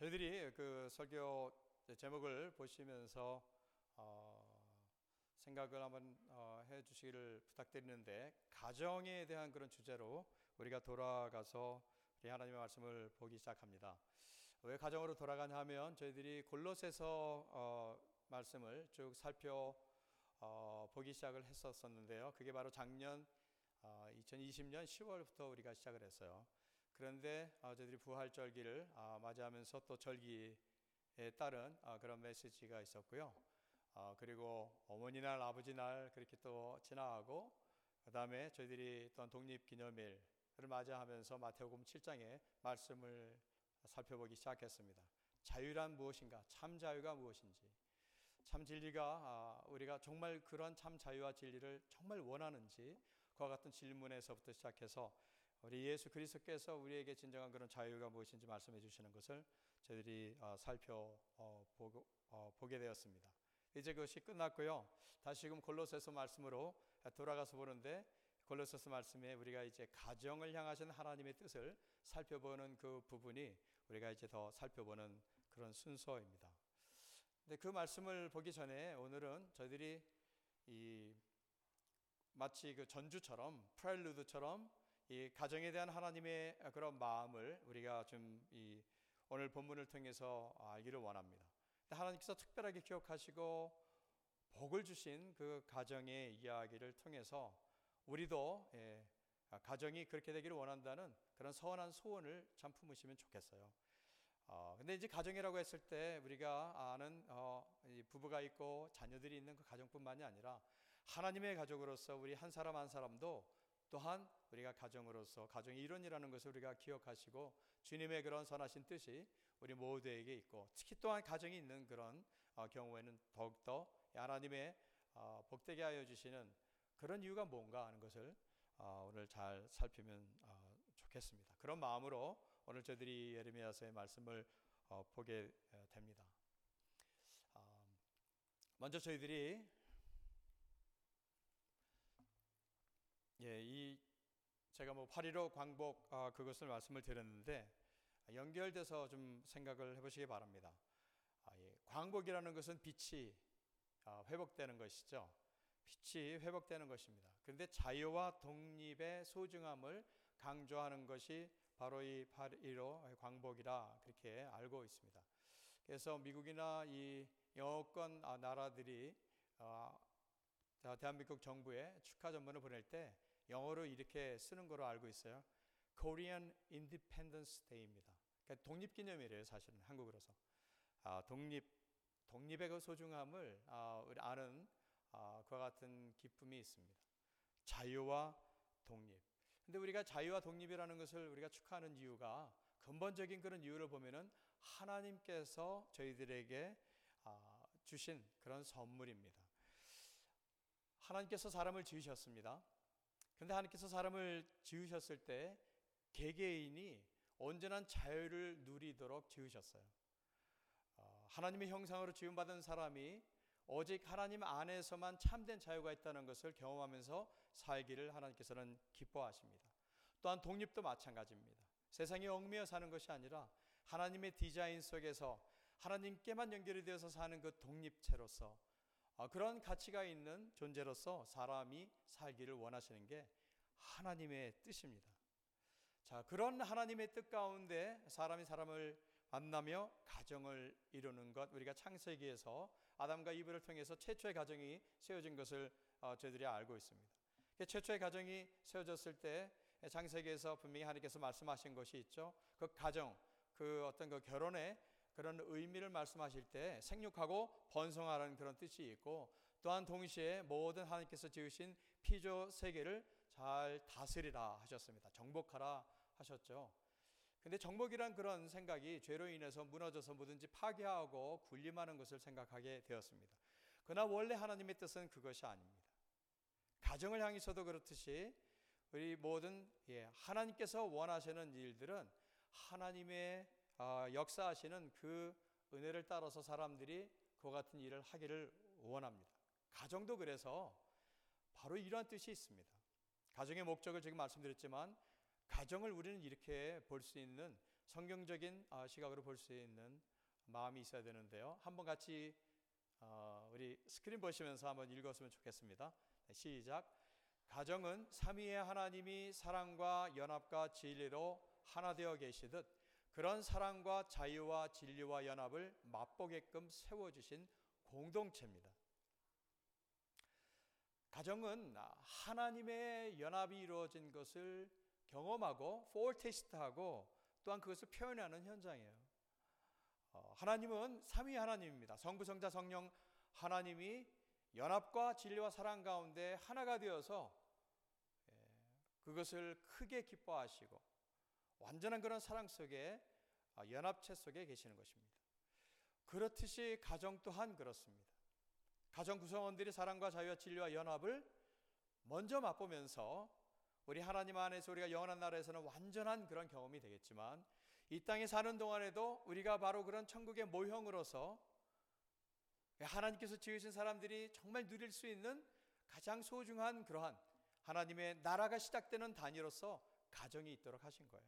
저희들이 그 설교 제목을 보시면서 생각을 한번 해 주시기를 부탁드리는데, 가정에 대한 그런 주제로 우리가 돌아가서 우리 하나님의 말씀을 보기 시작합니다. 왜 가정으로 돌아가냐 하면, 저희들이 골로새서 말씀을 쭉 보기 시작을 했었는데요. 그게 바로 작년 2020년 10월부터 우리가 시작을 했어요. 그런데 저희들이 부활절기를 맞이하면서 또 절기에 따른 그런 메시지가 있었고요. 그리고 어머니 날, 아버지 날 그렇게 또 지나가고, 그 다음에 저희들이 또한 독립기념일을 맞이하면서 마태복음 7장의 말씀을 살펴보기 시작했습니다. 자유란 무엇인가? 참 자유가 무엇인지, 참 진리가 우리가 정말 그런 참 자유와 진리를 정말 원하는지, 그와 같은 질문에서부터 시작해서 우리 예수 그리스도께서 우리에게 진정한 그런 자유가 무엇인지 말씀해 주시는 것을 저희들이 보게 되었습니다. 이제 그것이 끝났고요. 다시금 골로새서 말씀으로 돌아가서 보는데, 골로새서 말씀에 우리가 이제 가정을 향하신 하나님의 뜻을 살펴보는 그 부분이 우리가 이제 더 살펴보는 그런 순서입니다. 근데 그 말씀을 보기 전에 오늘은 저희들이 마치 그 전주처럼, 프렐루드처럼 이 가정에 대한 하나님의 그런 마음을 우리가 좀 오늘 본문을 통해서 알기를 원합니다. 하나님께서 특별하게 기억하시고 복을 주신 그 가정의 이야기를 통해서 우리도 가정이 그렇게 되기를 원한다는 그런 선한 소원을 참 품으시면 좋겠어요. 근데 이제 가정이라고 했을 때 우리가 아는 부부가 있고 자녀들이 있는 그 가정뿐만이 아니라 하나님의 가족으로서 우리 한 사람 한 사람도 또한 우리가 가정으로서 가정의 일원이라는 것을 우리가 기억하시고, 주님의 그런 선하신 뜻이 우리 모두에게 있고, 특히 또한 가정이 있는 그런 경우에는 더욱더 하나님의 복되게 하여 주시는 그런 이유가 뭔가 하는 것을 오늘 잘 살피면 좋겠습니다. 그런 마음으로 오늘 저희들이 예레미야서의 말씀을 보게 됩니다. 먼저 저희들이 제가 8.15 광복 그것을 말씀을 드렸는데, 연결돼서 좀 생각을 해보시기 바랍니다. 광복이라는 것은 빛이 회복되는 것이죠. 빛이 회복되는 것입니다. 그런데 자유와 독립의 소중함을 강조하는 것이 바로 이 8.15 광복이라 그렇게 알고 있습니다. 그래서 미국이나 이 영어권 나라들이 대한민국 정부에 축하 전문을 보낼 때 영어로 이렇게 쓰는 거로 알고 있어요. Korean Independence Day입니다. 그러니까 독립기념일이에요, 사실은 한국으로서. 독립의 그 소중함을 우리 아는 그와 같은 기쁨이 있습니다. 자유와 독립. 근데 우리가 자유와 독립이라는 것을 우리가 축하하는 이유가, 근본적인 그런 이유를 보면은 하나님께서 저희들에게 주신 그런 선물입니다. 하나님께서 사람을 지으셨습니다. 그런데 하나님께서 사람을 지으셨을 때 개개인이 온전한 자유를 누리도록 지으셨어요. 하나님의 형상으로 지음받은 사람이 오직 하나님 안에서만 참된 자유가 있다는 것을 경험하면서 살기를 하나님께서는 기뻐하십니다. 또한 독립도 마찬가지입니다. 세상에 얽매여 사는 것이 아니라 하나님의 디자인 속에서 하나님께만 연결이 되어서 사는 그 독립체로서, 그런 가치가 있는 존재로서 사람이 살기를 원하시는 게 하나님의 뜻입니다. 자, 그런 하나님의 뜻 가운데 사람이 사람을 만나며 가정을 이루는 것, 우리가 창세기에서 아담과 이브를 통해서 최초의 가정이 세워진 것을 저희들이 알고 있습니다. 최초의 가정이 세워졌을 때 창세기에서 분명히 하나님께서 말씀하신 것이 있죠. 그 가정, 그 어떤 그 결혼의 그런 의미를 말씀하실 때 생육하고 번성하라는 그런 뜻이 있고, 또한 동시에 모든 하나님께서 지으신 피조 세계를 잘 다스리라 하셨습니다. 정복하라 하셨죠. 근데 정복이란 그런 생각이 죄로 인해서 무너져서 뭐든지 파괴하고 군림하는 것을 생각하게 되었습니다. 그러나 원래 하나님의 뜻은 그것이 아닙니다. 가정을 향해서도 그렇듯이 우리 모든 하나님께서 원하시는 일들은 하나님의 역사하시는 그 은혜를 따라서 사람들이 그와 같은 일을 하기를 원합니다. 가정도 그래서 바로 이러한 뜻이 있습니다. 가정의 목적을 지금 말씀드렸지만, 가정을 우리는 이렇게 볼 수 있는 성경적인 시각으로 볼 수 있는 마음이 있어야 되는데요. 한번 같이 우리 스크린 보시면서 한번 읽었으면 좋겠습니다. 시작. 가정은 삼위의 하나님이 사랑과 연합과 진리로 하나 되어 계시듯 그런 사랑과 자유와 진리와 연합을 맛보게끔 세워주신 공동체입니다. 가정은 하나님의 연합이 이루어진 것을 경험하고 포어테스트하고 또한 그것을 표현하는 현장이에요. 하나님은 삼위 하나님입니다. 성부, 성자, 성령 하나님이 연합과 진리와 사랑 가운데 하나가 되어서 그것을 크게 기뻐하시고 완전한 그런 사랑 속에 연합체 속에 계시는 것입니다. 그렇듯이 가정 또한 그렇습니다. 가정 구성원들이 사랑과 자유와 진리와 연합을 먼저 맛보면서 우리 하나님 안에서 우리가 영원한 나라에서는 완전한 그런 경험이 되겠지만 이 땅에 사는 동안에도 우리가 바로 그런 천국의 모형으로서 하나님께서 지으신 사람들이 정말 누릴 수 있는 가장 소중한 그러한 하나님의 나라가 시작되는 단위로서 가정이 있도록 하신 거예요.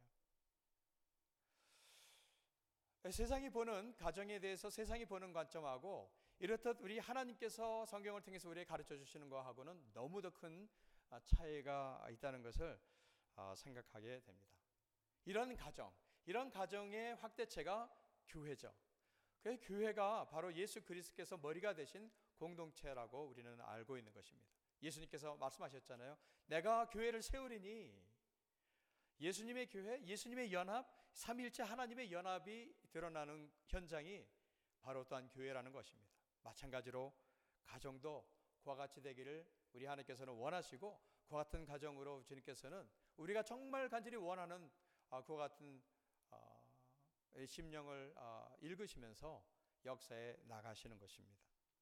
세상이 보는 가정에 대해서 세상이 보는 관점하고 이렇듯 우리 하나님께서 성경을 통해서 우리에게 가르쳐 주시는 것하고는 너무도 큰 차이가 있다는 것을 생각하게 됩니다. 이런 가정의 확대체가 교회죠. 그 교회가 바로 예수 그리스도께서 머리가 되신 공동체라고 우리는 알고 있는 것입니다. 예수님께서 말씀하셨잖아요. 내가 교회를 세우리니. 예수님의 교회, 예수님의 연합, 삼위일체 하나님의 연합이 드러나는 현장이 바로 또한 교회라는 것입니다. 마찬가지로 가정도 그와 같이 되기를 우리 하나님께서는 원하시고 그와 같은 가정으로 주님께서는 우리가 정말 간절히 원하는 그와 같은 심령을 읽으시면서 역사에 나가시는 것입니다.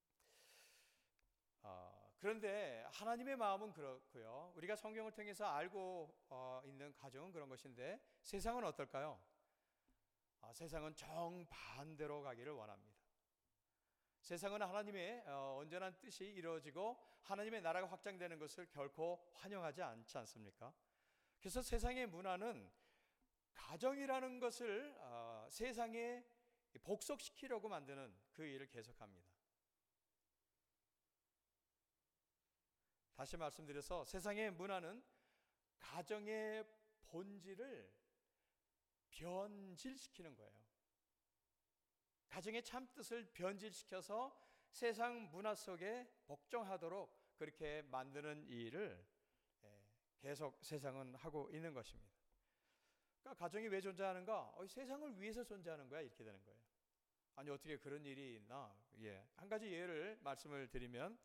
그런데 하나님의 마음은 그렇고요. 우리가 성경을 통해서 알고 있는 가정은 그런 것인데 세상은 어떨까요? 세상은 정반대로 가기를 원합니다. 세상은 하나님의 온전한 뜻이 이루어지고 하나님의 나라가 확장되는 것을 결코 환영하지 않지 않습니까? 그래서 세상의 문화는 가정이라는 것을 세상에 복속시키려고 만드는 그 일을 계속합니다. 다시 말씀드려서 세상의 문화는 가정의 본질을 변질시키는 거예요. 가정의 참뜻을 변질시켜서 세상 문화 속에 복종하도록 그렇게 만드는 일을 계속 세상은 하고 있는 것입니다. 그러니까 가정이 왜 존재하는가? 세상을 위해서 존재하는 거야 이렇게 되는 거예요. 아니 어떻게 그런 일이 있나? 한 가지 예를 말씀을 드리면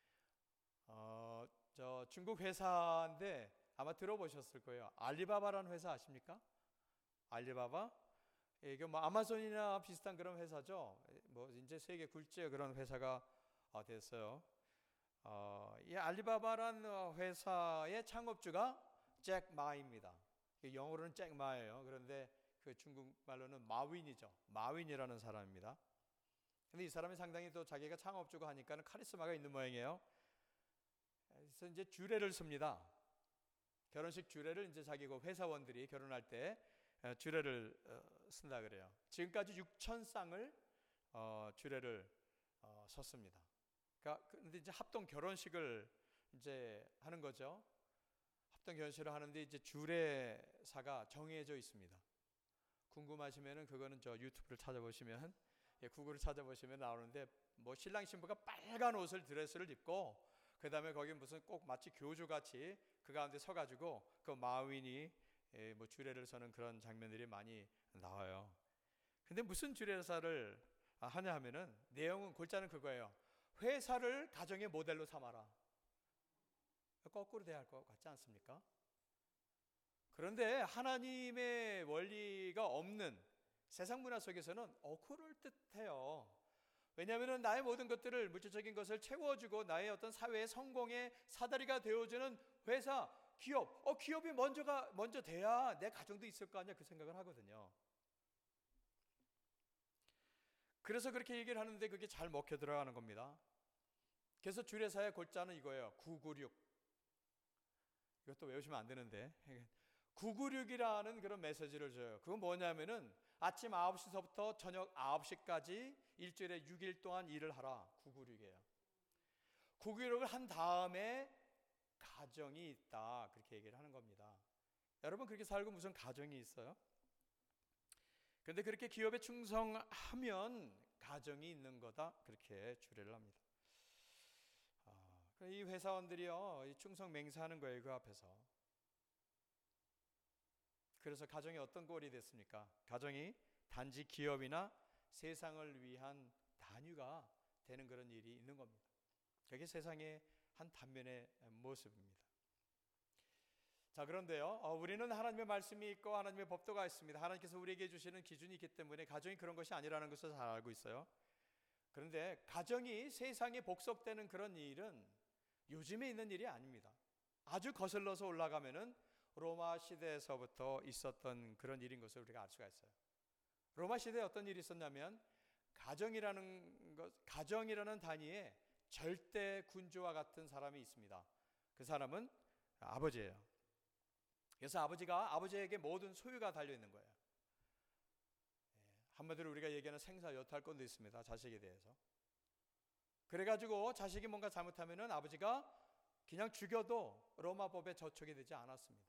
저 중국 회사인데 아마 들어보셨을 거예요. 알리바바라는 회사 아십니까? 알리바바? 이게 뭐 아마존이나 비슷한 그런 회사죠. 뭐 이제 세계 굴지의 그런 회사가 됐어요. 이 알리바바라는 회사의 창업주가 잭 마입니다. 영어로는 잭 마예요. 그런데 그 중국말로는 마윈이죠. 마윈이라는 사람입니다. 근데 이 사람이 상당히 또 자기가 창업주가 하니까는 카리스마가 있는 모양이에요. 그래서 이제 주례를 씁니다. 결혼식 주례를 이제 자기 그 회사원들이 결혼할 때 주례를 쓴다 그래요. 지금까지 6,000쌍을 주례를 섰습니다. 그러니까 근데 이제 합동 결혼식을 이제 하는 거죠. 합동 결혼식을 하는데 이제 주례사가 정해져 있습니다. 궁금하시면은 그거는 저 유튜브를 찾아보시면 구글을 찾아보시면 나오는데 뭐 신랑 신부가 빨간 옷을 드레스를 입고 그 다음에 거기 무슨 꼭 마치 교주같이 그 가운데 서가지고 그 마윈이 뭐 주례를 서는 그런 장면들이 많이 나와요. 근데 무슨 주례사를 하냐 하면은 내용은 골자는 그거예요. 회사를 가정의 모델로 삼아라. 거꾸로 돼야 할 것 같지 않습니까? 그런데 하나님의 원리가 없는 세상 문화 속에서는 그럴 듯해요. 왜냐하면 나의 모든 것들을 물질적인 것을 채워주고 나의 어떤 사회의 성공의 사다리가 되어주는 회사, 기업, 기업이 먼저 돼야 내 가정도 있을 거 아니야 그 생각을 하거든요. 그래서 그렇게 얘기를 하는데 그게 잘 먹혀 들어가는 겁니다. 그래서 주례사의 골자는 이거예요. 996. 이것도 외우시면 안 되는데 996이라는 그런 메시지를 줘요. 그건 뭐냐면은 아침 9시서부터 저녁 9시까지 일주일에 6일 동안 일을 하라. 996이에요. 996을 한 다음에 가정이 있다. 그렇게 얘기를 하는 겁니다. 여러분 그렇게 살고 무슨 가정이 있어요? 그런데 그렇게 기업에 충성하면 가정이 있는 거다. 그렇게 주례를 합니다. 이 회사원들이요, 충성 맹세하는 거예요, 그 앞에서. 그래서 가정이 어떤 꼴이 됐습니까? 가정이 단지 기업이나 세상을 위한 단위가 되는 그런 일이 있는 겁니다. 그게 세상의 한 단면의 모습입니다. 자, 그런데요, 우리는 하나님의 말씀이 있고 하나님의 법도가 있습니다. 하나님께서 우리에게 주시는 기준이 있기 때문에 가정이 그런 것이 아니라는 것을 잘 알고 있어요. 그런데 가정이 세상에 복속되는 그런 일은 요즘에 있는 일이 아닙니다. 아주 거슬러서 올라가면은 로마 시대에서부터 있었던 그런 일인 것을 우리가 알 수가 있어요. 로마 시대에 어떤 일이 있었냐면 가정이라는 단위에 절대 군주와 같은 사람이 있습니다. 그 사람은 아버지예요. 그래서 아버지에게 모든 소유가 달려 있는 거예요. 한마디로 우리가 얘기하는 생사 여탈권도 있습니다. 자식에 대해서. 그래가지고 자식이 뭔가 잘못하면은 아버지가 그냥 죽여도 로마 법에 저촉이 되지 않았습니다.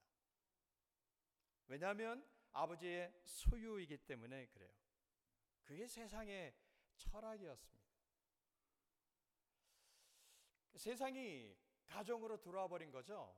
왜냐하면 아버지의 소유이기 때문에 그래요. 그게 세상의 철학이었습니다. 세상이 가정으로 들어와 버린 거죠.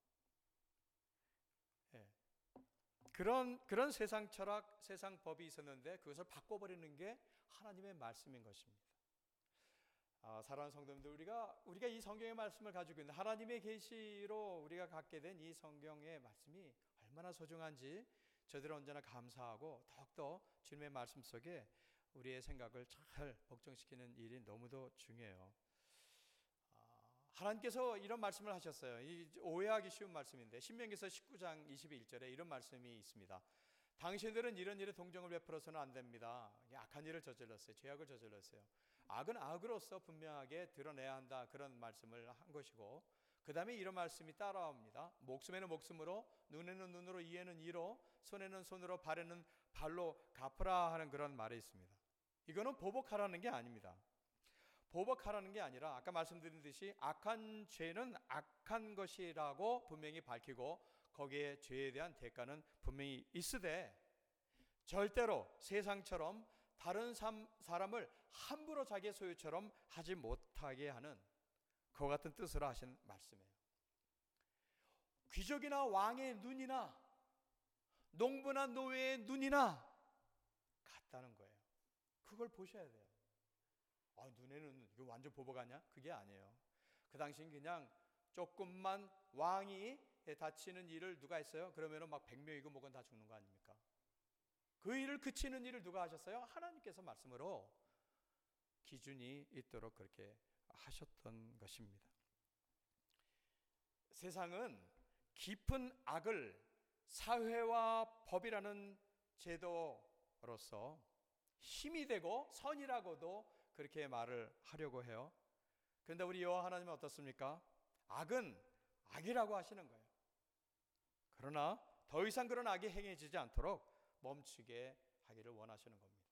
그런 세상 철학, 세상 법이 있었는데 그것을 바꿔버리는 게 하나님의 말씀인 것입니다. 사랑하는 성도님들, 우리가 이 성경의 말씀을 가지고 있는 하나님의 계시로 우리가 갖게 된 이 성경의 말씀이 얼마나 소중한지 저들은 언제나 감사하고 더욱더 주님의 말씀 속에 우리의 생각을 잘 복종시키는 일이 너무도 중요해요. 하나님께서 이런 말씀을 하셨어요. 오해하기 쉬운 말씀인데 신명기서 19장 21절에 이런 말씀이 있습니다. 당신들은 이런 일에 동정을 베풀어서는 안 됩니다. 악한 일을 저질렀어요. 죄악을 저질렀어요. 악은 악으로서 분명하게 드러내야 한다. 그런 말씀을 한 것이고, 그 다음에 이런 말씀이 따라옵니다. 목숨에는 목숨으로, 눈에는 눈으로, 이에는 이로, 손에는 손으로, 발에는 발로 갚으라 하는 그런 말이 있습니다. 이거는 보복하라는 게 아닙니다. 보복하라는 게 아니라 아까 말씀드린 듯이 악한 죄는 악한 것이라고 분명히 밝히고 거기에 죄에 대한 대가는 분명히 있으되 절대로 세상처럼 다른 사람을 함부로 자기의 소유처럼 하지 못하게 하는 그와 같은 뜻으로 하신 말씀이에요. 귀족이나 왕의 눈이나 농부나 노예의 눈이나 같다는 거예요. 그걸 보셔야 돼요. 눈에는 이거 완전 보복 아니야? 그게 아니에요. 그 당시엔 그냥 조금만 왕이 다치는 일을 누가 했어요? 그러면은 막 100명이고 뭐건 다 죽는 거 아닙니까? 그 일을 그치는 일을 누가 하셨어요? 하나님께서 말씀으로 기준이 있도록 그렇게 하셨던 것입니다. 세상은 깊은 악을 사회와 법이라는 제도로서 힘이 되고 선이라고도 그렇게 말을 하려고 해요. 그런데 우리 여호와 하나님은 어떻습니까? 악은 악이라고 하시는 거예요. 그러나 더 이상 그런 악이 행해지지 않도록 멈추게 하기를 원하시는 겁니다.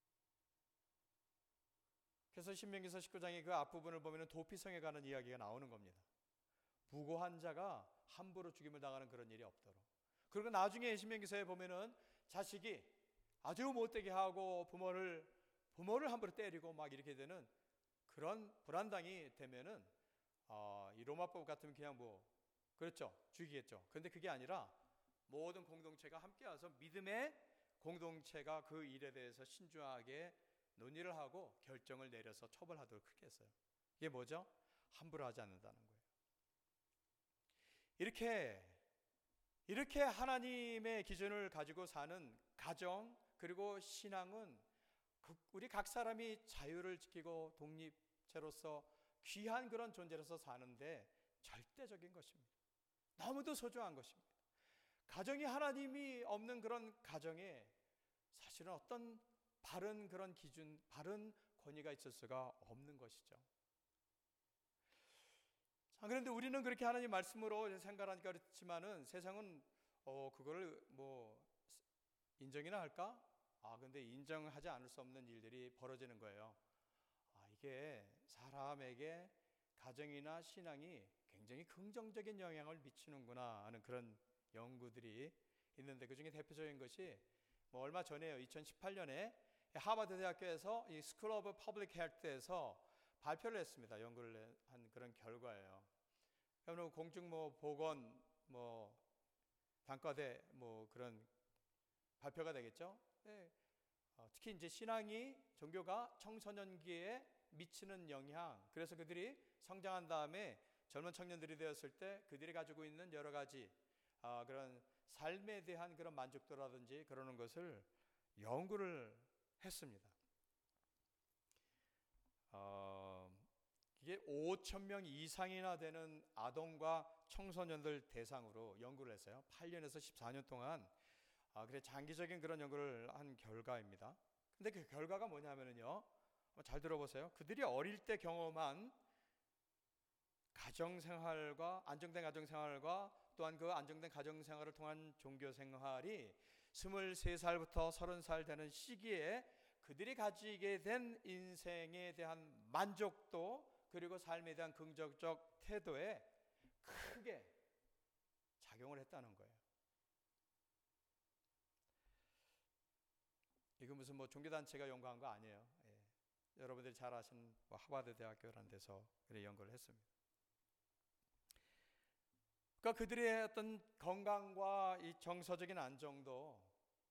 그래서 신명기서 19장의 그 앞부분을 보면 도피성에 가는 이야기가 나오는 겁니다. 무고한 자가 함부로 죽임을 당하는 그런 일이 없도록. 그리고 나중에 신명기서에 보면은 자식이 아주 못되게 하고 부모를 함부로 때리고 막 이렇게 되는 그런 불안당이 되면은 이 로마법 같으면 그냥 그렇죠, 죽이겠죠. 그런데 그게 아니라 모든 공동체가 함께 와서 믿음의 공동체가 그 일에 대해서 신중하게 논의를 하고 결정을 내려서 처벌하도록 그렇게 했어요. 이게 뭐죠? 함부로 하지 않는다는 거예요. 이렇게 하나님의 기준을 가지고 사는 가정 그리고 신앙은 우리 각 사람이 자유를 지키고 독립체로서 귀한 그런 존재로서 사는데 절대적인 것입니다. 너무도 소중한 것입니다. 가정이 하나님이 없는 그런 가정에 사실은 어떤 바른 그런 기준, 바른 권위가 있을 수가 없는 것이죠. 자, 그런데 우리는 그렇게 하나님 말씀으로 생각하니까 그렇지만은 세상은 그거를 뭐 인정이나 할까? 근데 인정하지 않을 수 없는 일들이 벌어지는 거예요. 이게 사람에게 가정이나 신앙이 굉장히 긍정적인 영향을 미치는구나 하는 그런 연구들이 있는데, 그중에 대표적인 것이 뭐 얼마 전에요. 2018년에 하버드 대학교에서 이 스쿨 오브 퍼블릭 헬스에서 발표를 했습니다. 연구를 한 그런 결과예요. 그러면 공중 뭐 보건 뭐 단과대 뭐 그런 발표가 되겠죠. 네. 특히 이제 신앙이, 종교가 청소년기에 미치는 영향, 그래서 그들이 성장한 다음에 젊은 청년들이 되었을 때 그들이 가지고 있는 여러 가지 그런 삶에 대한 그런 만족도라든지 그러는 것을 연구를 했습니다. 이게 5천 명 이상이나 되는 아동과 청소년들 대상으로 연구를 했어요. 8년에서 14년 동안 그래 장기적인 그런 연구를 한 결과입니다. 근데 그 결과가 뭐냐면요, 잘 들어보세요. 그들이 어릴 때 경험한 가정생활과 안정된 가정생활과 또한 그 안정된 가정생활을 통한 종교생활이 23살부터 30살 되는 시기에 그들이 가지게 된 인생에 대한 만족도, 그리고 삶에 대한 긍정적 태도에 크게 작용을 했다는 거예요. 이거 무슨 뭐 종교단체가 연구한 거 아니에요. 여러분들이 잘 아시는 뭐 하버드 대학교라는 데서 그래 연구를 했습니다. 그러니까 그들의 어떤 건강과 이 정서적인 안정도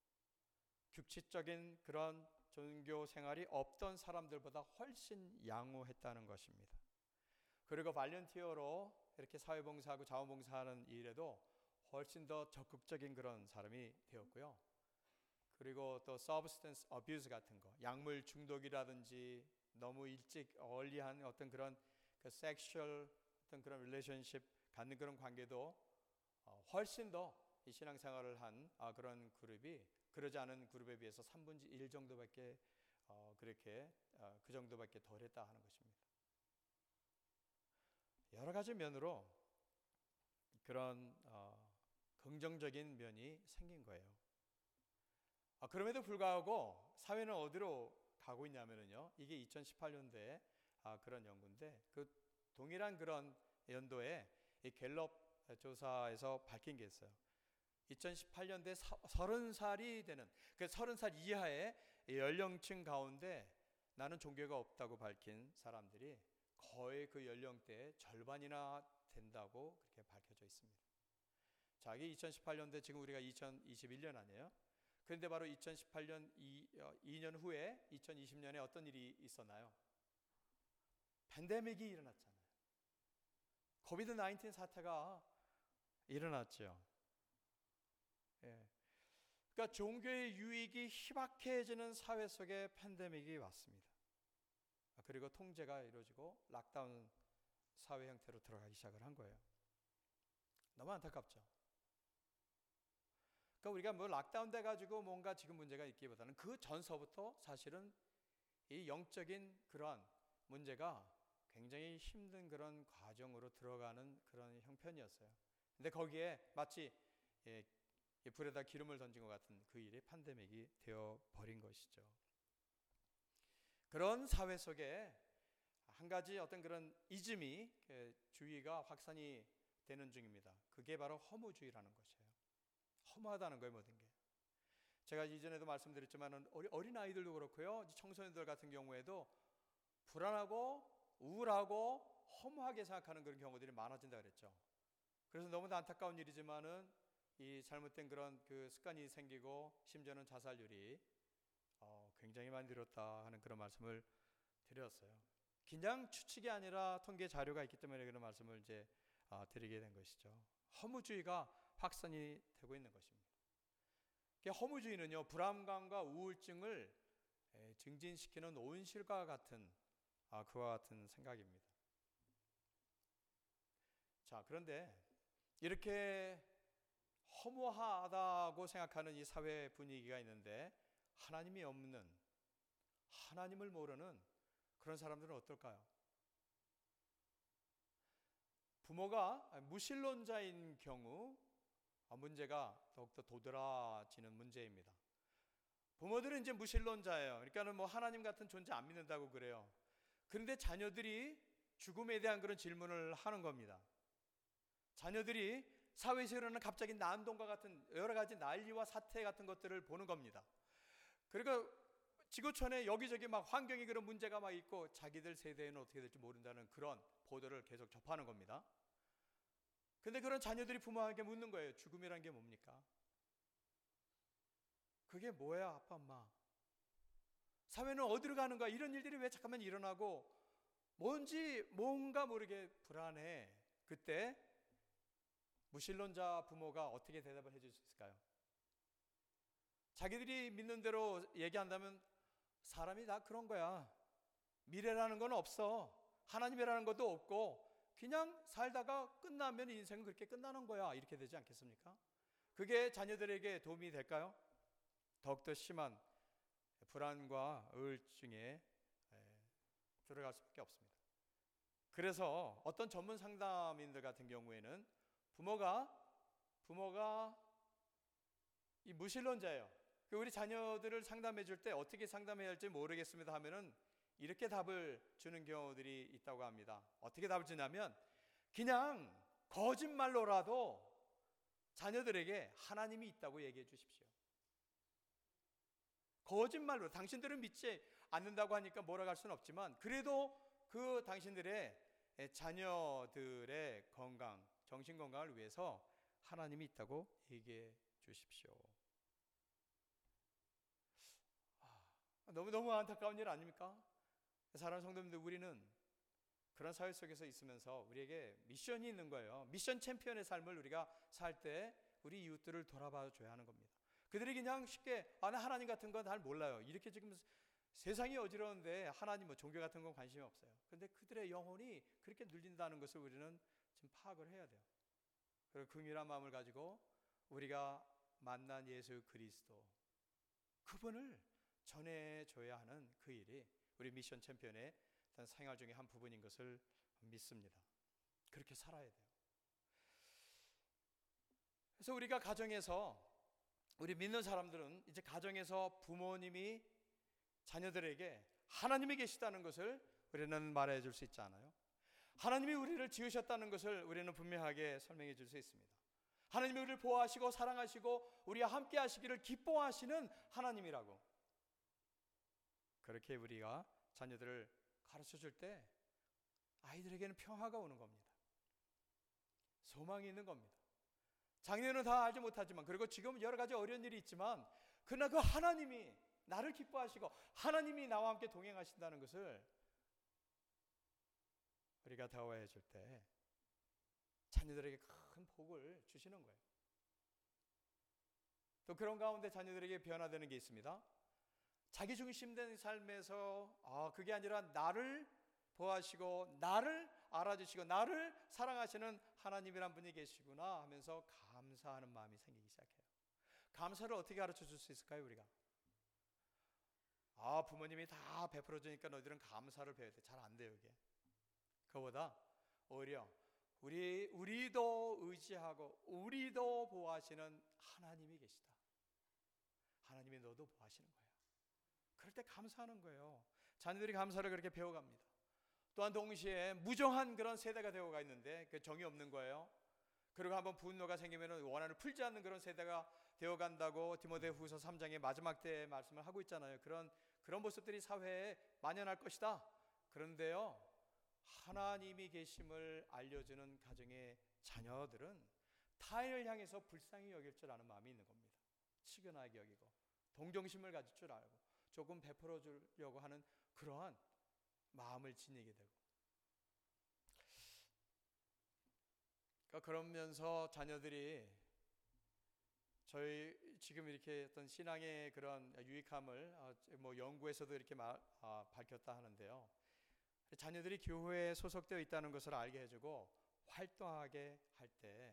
규칙적인 그런 종교 생활이 없던 사람들보다 훨씬 양호했다는 것입니다. 그리고 발렌티어로 이렇게 사회봉사하고 자원봉사하는 일에도 훨씬 더 적극적인 그런 사람이 되었고요. 그리고 또 substance abuse 같은 거, 약물 중독이라든지 너무 일찍 얼리한 어떤 그런 그 섹슈얼 어떤 그런 릴레이션십 갖는 그런 관계도 훨씬 더 이 신앙생활을 한 그런 그룹이 그러지 않은 그룹에 비해서 3분의 1 정도밖에 그렇게 그 정도밖에 덜했다 하는 것입니다. 여러 가지 면으로 그런 긍정적인 면이 생긴 거예요. 그럼에도 불구하고 사회는 어디로 가고 있냐면요, 이게 2018년도에 그런 연구인데, 그 동일한 그런 연도에 이 갤럽 조사에서 밝힌 게 있어요. 2018년도에 30살이 되는 그 30살 이하의 연령층 가운데 나는 종교가 없다고 밝힌 사람들이 거의 그 연령대의 절반이나 된다고 그렇게 밝혀져 있습니다. 자, 이게 2018년도에 지금 우리가 2021년 아니에요? 그런데 바로 2018년 2년 후에 2020년에 어떤 일이 있었나요? 팬데믹이 일어났잖아요. 코비드 19 사태가 일어났죠. 그러니까 종교의 유익이 희박해지는 사회 속에 팬데믹이 왔습니다. 그리고 통제가 이루어지고 락다운 사회 형태로 들어가기 시작을 한 거예요. 너무 안타깝죠. 그러니까 우리가 뭐 락다운 돼가지고 뭔가 지금 문제가 있기보다는 그 전서부터 사실은 이 영적인 그런 문제가 굉장히 힘든 그런 과정으로 들어가는 그런 형편이었어요. 근데 거기에 마치 불에다 기름을 던진 것 같은 그 일이 팬데믹이 되어버린 것이죠. 그런 사회 속에 한 가지 어떤 그런 이즘이 주의가 확산이 되는 중입니다. 그게 바로 허무주의라는 것이에요. 허무하다는 거예요, 모든 게. 제가 이전에도 말씀드렸지만 어린 아이들도 그렇고요, 청소년들 같은 경우에도 불안하고 우울하고 허무하게 생각하는 그런 경우들이 많아진다 그랬죠. 그래서 너무나 안타까운 일이지만은 이 잘못된 그런 그 습관이 생기고 심지어는 자살률이 굉장히 많이 늘었다 하는 그런 말씀을 드렸어요. 그냥 추측이 아니라 통계 자료가 있기 때문에 그런 말씀을 이제 드리게 된 것이죠. 허무주의가 확산이 되고 있는 것입니다. 허무주의는요, 불안감과 우울증을 증진시키는 온실과 같은 그와 같은 생각입니다. 자, 그런데 이렇게 허무하다고 생각하는 이 사회 분위기가 있는데 하나님이 없는, 하나님을 모르는 그런 사람들은 어떨까요? 부모가 무신론자인 경우 문제가 더욱더 도드라지는 문제입니다. 부모들은 이제 무신론자예요. 그러니까는 뭐 하나님 같은 존재 안 믿는다고 그래요. 그런데 자녀들이 죽음에 대한 그런 질문을 하는 겁니다. 자녀들이 사회에서 일어나는 갑자기 난동과 같은 여러 가지 난리와 사태 같은 것들을 보는 겁니다. 그러니까 지구촌에 여기저기 막 환경이 그런 문제가 막 있고 자기들 세대에는 어떻게 될지 모른다는 그런 보도를 계속 접하는 겁니다. 근데 그런 자녀들이 부모에게 묻는 거예요. 죽음이란 게 뭡니까? 그게 뭐야, 아빠, 엄마? 사회는 어디로 가는 거야? 이런 일들이 왜 잠깐만 일어나고 뭔가 모르게 불안해. 그때 무신론자 부모가 어떻게 대답을 해줄 수 있을까요? 자기들이 믿는 대로 얘기한다면 사람이 다 그런 거야. 미래라는 건 없어. 하나님이라는 것도 없고 그냥 살다가 끝나면 인생은 그렇게 끝나는 거야. 이렇게 되지 않겠습니까? 그게 자녀들에게 도움이 될까요? 더욱더 심한 불안과 우울증에 들어갈 수밖에 없습니다. 그래서 어떤 전문 상담인들 같은 경우에는 부모가 이 무신론자예요. 우리 자녀들을 상담해 줄 때 어떻게 상담해야 할지 모르겠습니다 하면은 이렇게 답을 주는 경우들이 있다고 합니다. 어떻게 답을 주냐면 그냥 거짓말로라도 자녀들에게 하나님이 있다고 얘기해 주십시오. 거짓말로 당신들은 믿지 않는다고 하니까 뭐라고 할 수는 없지만 그래도 그 당신들의 자녀들의 건강, 정신 건강을 위해서 하나님이 있다고 얘기해 주십시오. 너무 안타까운 일 아닙니까? 사랑하는 성도님들, 우리는 그런 사회 속에서 있으면서 우리에게 미션이 있는 거예요. 미션 챔피언의 삶을 우리가 살 때 우리 이웃들을 돌아봐 줘야 하는 겁니다. 그들이 그냥 쉽게 나 하나님 같은 건 잘 몰라요. 이렇게 지금 세상이 어지러운데 하나님 뭐 종교 같은 건 관심이 없어요. 그런데 그들의 영혼이 그렇게 눌린다는 것을 우리는 지금 파악을 해야 돼요. 그리고 긍휼한 마음을 가지고 우리가 만난 예수 그리스도 그분을 전해줘야 하는 그 일이 우리 미션 챔피언의 생활 중에 한 부분인 것을 믿습니다. 그렇게 살아야 돼요. 그래서 우리가 가정에서 우리 믿는 사람들은 이제 가정에서 부모님이 자녀들에게 하나님이 계시다는 것을 우리는 말해 줄 수 있지 않아요? 하나님이 우리를 지으셨다는 것을 우리는 분명하게 설명해 줄 수 있습니다. 하나님이 우리를 보호하시고 사랑하시고 우리와 함께 하시기를 기뻐하시는 하나님이라고. 그렇게 우리가 자녀들을 가르쳐 줄 때 아이들에게는 평화가 오는 겁니다. 소망이 있는 겁니다. 작년은 다 알지 못하지만 그리고 지금 여러 가지 어려운 일이 있지만 그러나 그 하나님이 나를 기뻐하시고 하나님이 나와 함께 동행하신다는 것을 우리가 대화해 줄 때 자녀들에게 큰 복을 주시는 거예요. 또 그런 가운데 자녀들에게 변화되는 게 있습니다. 자기 중심된 삶에서 그게 아니라 나를 보호하시고 나를 알아주시고 나를 사랑하시는 하나님이란 분이 계시구나 하면서 감사하는 마음이 생기기 시작해요. 감사를 어떻게 가르쳐 줄 수 있을까요? 우리가 부모님이 다 베풀어 주니까 너희들은 감사를 배워야 돼. 잘 안 돼요 이게. 그거보다 오히려 우리도 의지하고 우리도 보호하시는 하나님이 계시다. 하나님이 너도 보호하시는 거예요. 그럴 때 감사하는 거예요. 자녀들이 감사를 그렇게 배워갑니다. 또한 동시에 무정한 그런 세대가 되어가 있는데 그 정이 없는 거예요. 그리고 한번 분노가 생기면 원한을 풀지 않는 그런 세대가 되어간다고 디모데후서 3장의 마지막 때에 말씀을 하고 있잖아요. 그런 모습들이 사회에 만연할 것이다. 그런데요, 하나님이 계심을 알려주는 가정의 자녀들은 타인을 향해서 불쌍히 여길 줄 아는 마음이 있는 겁니다. 치근하게 여기고 동정심을 가질 줄 알고 조금 베풀어 주려고 하는 그러한 마음을 지니게 되고, 그러면서 자녀들이 저희 지금 이렇게 어떤 신앙의 그런 유익함을 연구에서도 이렇게 밝혔다 하는데요. 자녀들이 교회에 소속되어 있다는 것을 알게 해주고 활동하게 할 때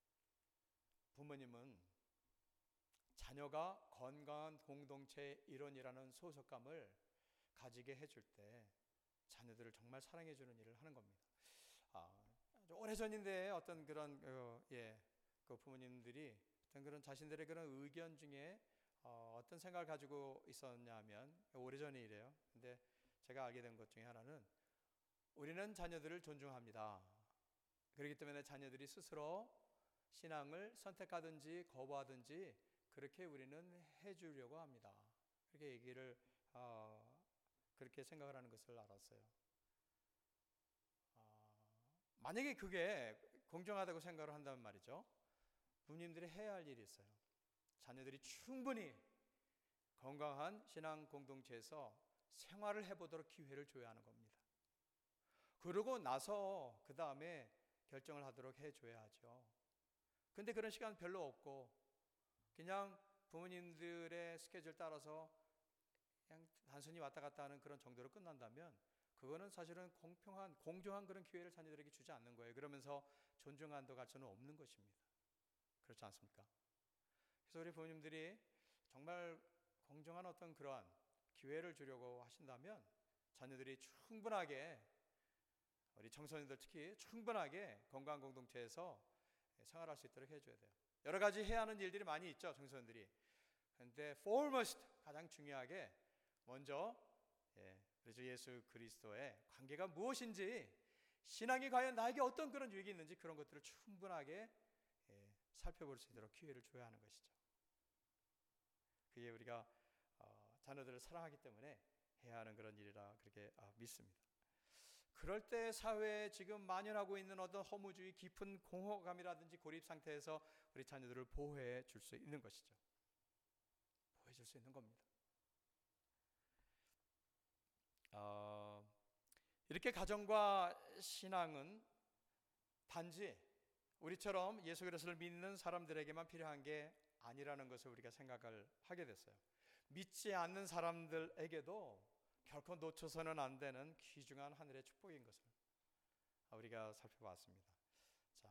부모님은 자녀가 건강한 공동체의 일원이라는 소속감을 가지게 해줄 때 자녀들을 정말 사랑해주는 일을 하는 겁니다. 오래전인데 어떤 그런 그 부모님들이 어떤 그런 자신들의 그런 의견 중에 어떤 생각을 가지고 있었냐면 오래전에 이래요. 근데 제가 알게 된 것 중에 하나는 우리는 자녀들을 존중합니다. 그렇기 때문에 자녀들이 스스로 신앙을 선택하든지 거부하든지 그렇게 우리는 해주려고 합니다. 그렇게 얘기를 그렇게 생각을 하는 것을 알았어요. 만약에 그게 공정하다고 생각을 한다면 말이죠, 부모님들이 해야 할 일이 있어요. 자녀들이 충분히 건강한 신앙 공동체에서 생활을 해보도록 기회를 줘야 하는 겁니다. 그러고 나서 그 다음에 결정을 하도록 해줘야 하죠. 근데 그런 시간 별로 없고 그냥 부모님들의 스케줄 따라서 그냥 단순히 왔다 갔다 하는 그런 정도로 끝난다면 그거는 사실은 공정한 그런 기회를 자녀들에게 주지 않는 거예요. 그러면서 존중한다고 할 수는 없는 것입니다. 그렇지 않습니까? 그래서 우리 부모님들이 정말 공정한 어떤 그러한 기회를 주려고 하신다면 자녀들이 충분하게, 우리 청소년들 특히 충분하게 건강 공동체에서 생활할 수 있도록 해줘야 돼요. 여러 가지 해야 하는 일들이 많이 있죠, 청소년들이. 그런데 foremost, 가장 중요하게 먼저 그래서 예수 그리스도의 관계가 무엇인지, 신앙이 과연 나에게 어떤 그런 유익이 있는지 그런 것들을 충분하게 살펴볼 수 있도록 기회를 줘야 하는 것이죠. 그게 우리가 자녀들을 사랑하기 때문에 해야 하는 그런 일이라 그렇게 믿습니다. 그럴 때 사회에 지금 만연하고 있는 어떤 허무주의, 깊은 공허감이라든지 고립 상태에서 우리 자녀들을 보호해 줄 수 있는 것이죠. 보호해 줄 수 있는 겁니다. 이렇게 가정과 신앙은 단지 우리처럼 예수 그리스도를 믿는 사람들에게만 필요한 게 아니라는 것을 우리가 생각을 하게 됐어요. 믿지 않는 사람들에게도 결코 놓쳐서는 안 되는 귀중한 하늘의 축복인 것을 우리가 살펴봤습니다. 자,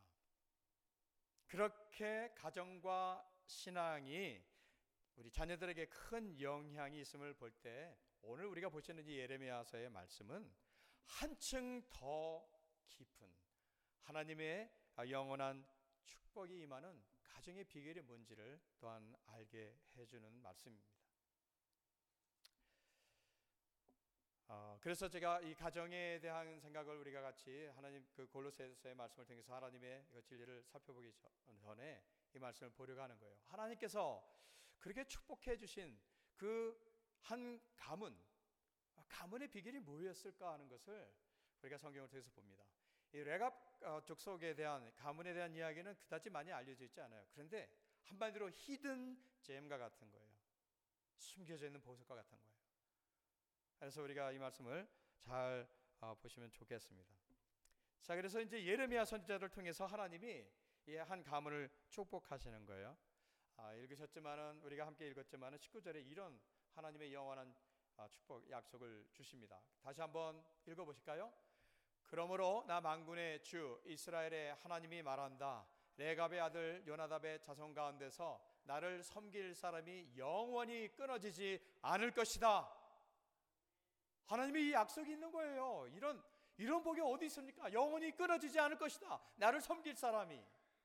그렇게 가정과 신앙이 우리 자녀들에게 큰 영향이 있음을 볼 때 오늘 우리가 보시는 이 예레미야서의 말씀은 한층 더 깊은 하나님의 영원한 축복이 임하는 가정의 비결이 뭔지를 또한 알게 해주는 말씀입니다. 그래서 제가 이 가정에 대한 생각을 우리가 같이 하나님 그 골로새서의 말씀을 통해서 하나님의 진리를 살펴보기 전에 이 말씀을 보려고 하는 거예요. 하나님께서 그렇게 축복해 주신 그 한 가문의 비결이 뭐였을까 하는 것을 우리가 성경을 통해서 봅니다. 이 레갑 족속에 대한 가문에 대한 이야기는 그다지 많이 알려져 있지 않아요. 그런데 한마디로 히든 잼과 같은 거예요. 숨겨져 있는 보석과 같은 거예요. 그래서 우리가 이 말씀을 잘 보시면 좋겠습니다. 자, 그래서 이제 예레미야 선지자를 통해서 하나님이 이 한 가문을 축복하시는 거예요. 읽으셨지만은 우리가 함께 읽었지만은 19절에 이런 하나님의 영원한 축복 약속을 주십니다. 다시 한번 읽어보실까요? 그러므로 나 만군의 주 이스라엘의 하나님이 말한다. 레갑의 아들 요나답의 자손 가운데서 나를 섬길 사람이 영원히 끊어지지 않을 것이다. 하나님이 이 약속이 있는 거예요. 이런 복이 어디 있습니까? 영원히 끊어지지 않을 것이다. 나를 섬길 사람이.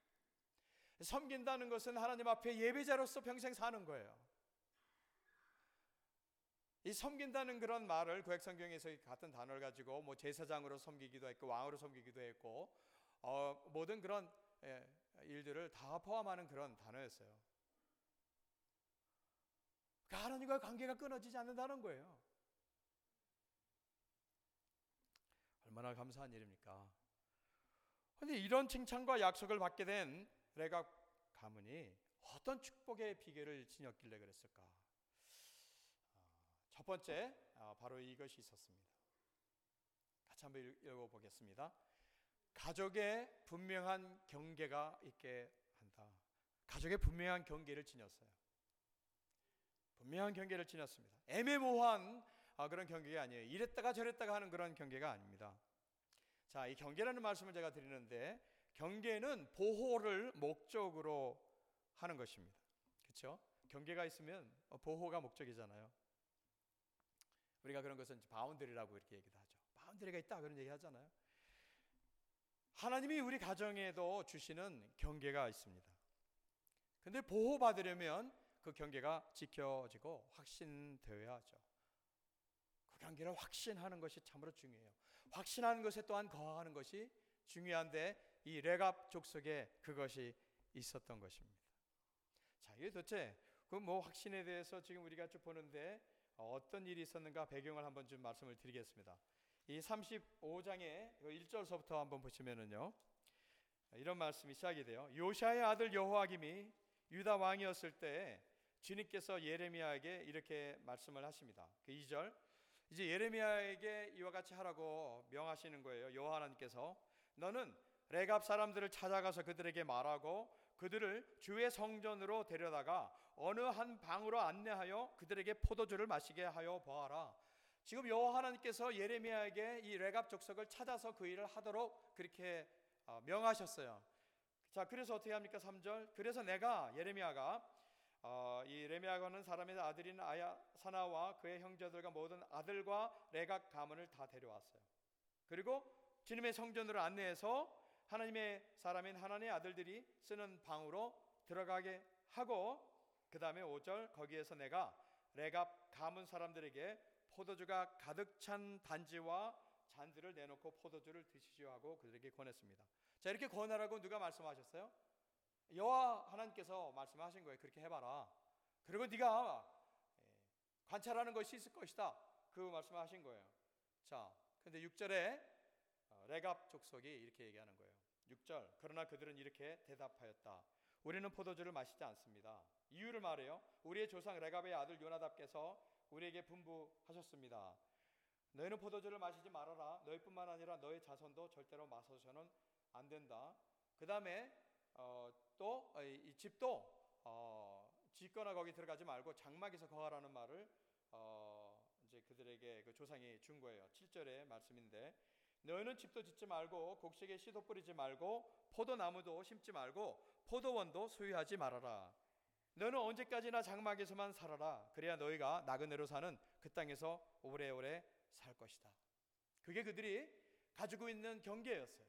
섬긴다는 것은 하나님 앞에 예배자로서 평생 사는 거예요. 이 섬긴다는 그런 말을 구약성경에서 같은 단어를 가지고 뭐 제사장으로 섬기기도 했고 왕으로 섬기기도 했고 모든 그런 일들을 다 포함하는 그런 단어였어요. 그러니까 하나님과 관계가 끊어지지 않는다는 거예요. 얼마나 감사한 일입니까? 그런데 이런 칭찬과 약속을 받게 된 레갑 가문이 어떤 축복의 비결을 지녔길래 그랬을까? 첫 번째, 바로 이것이 있었습니다. 같이 한번 읽어보겠습니다. 가족의 분명한 경계가 있게 한다. 가족의 분명한 경계를 지녔어요. 분명한 경계를 지녔습니다. 애매모호한 그런 경계가 아니에요. 이랬다가 저랬다가 하는 그런 경계가 아닙니다. 자, 이 경계라는 말씀을 제가 드리는데 경계는 보호를 목적으로 하는 것입니다. 그렇죠? 경계가 있으면 보호가 목적이잖아요. 우리가 그런 것은 바운더리라고 이렇게 얘기도 하죠. 바운더리가 있다 그런 얘기 하잖아요. 하나님이 우리 가정에도 주시는 경계가 있습니다. 근데 보호받으려면 그 경계가 지켜지고 확신되어야 하죠. 그 경계를 확신하는 것이 참으로 중요해요. 확신하는 것에 또한 거하는 것이 중요한데 이 레갑 족속에 그것이 있었던 것입니다. 자, 이게 도대체 그 뭐 확신에 대해서 지금 우리가 쭉 보는데 어떤 일이 있었는가 배경을 한번 좀 말씀을 드리겠습니다. 이 35장의 1절서부터 한번 보시면은요, 이런 말씀이 시작이 돼요. 요시아의 아들 여호야김이 유다 왕이었을 때 주님께서 예레미야에게 이렇게 말씀을 하십니다. 그 2절, 이제 예레미야에게 이와 같이 하라고 명하시는 거예요. 여호와 하나님께서 너는 레갑 사람들을 찾아가서 그들에게 말하고 그들을 주의 성전으로 데려다가 어느 한 방으로 안내하여 그들에게 포도주를 마시게 하여 보아라. 지금 여호와 하나님께서 예레미야에게 이 레갑 족속을 찾아서 그 일을 하도록 그렇게 명하셨어요. 자, 그래서 어떻게 합니까? 3절, 그래서 내가 예레미야가 이 레미야가는 사람의 아들인 아야사나와 그의 형제들과 모든 아들과 레갑 가문을 다 데려왔어요. 그리고 주님의 성전으로 안내해서 하나님의 사람인 하나님의 아들들이 쓰는 방으로 들어가게 하고, 그 다음에 5절, 거기에서 내가 레갑 가문 사람들에게 포도주가 가득 찬 단지와 잔들을 내놓고 포도주를 드시지요 하고 그들에게 권했습니다. 자, 이렇게 권하라고 누가 말씀하셨어요? 여호와 하나님께서 말씀하신 거예요. 그렇게 해봐라. 그리고 네가 관찰하는 것이 있을 것이다. 그 말씀하신 거예요. 자, 근데 6절에 레갑 족속이 이렇게 얘기하는 거예요. 6절, 그러나 그들은 이렇게 대답하였다. 우리는 포도주를 마시지 않습니다. 이유를 말해요. 우리의 조상 레갑의 아들 요나답께서 우리에게 분부하셨습니다. 너희는 포도주를 마시지 말아라. 너희뿐만 아니라 너희 자손도 절대로 마셔서는 안 된다. 그 다음에 또 이 집도 짓거나 거기 들어가지 말고 장막에서 거하라는 말을 이제 그들에게 그 조상이 준 거예요. 7절의 말씀인데, 너희는 집도 짓지 말고 곡식에 씨도 뿌리지 말고 포도나무도 심지 말고 포도원도 소유하지 말아라. 너는 언제까지나 장막에서만 살아라. 그래야 너희가 나그네로 사는 그 땅에서 오래오래 살 것이다. 그게 그들이 가지고 있는 경계였어요.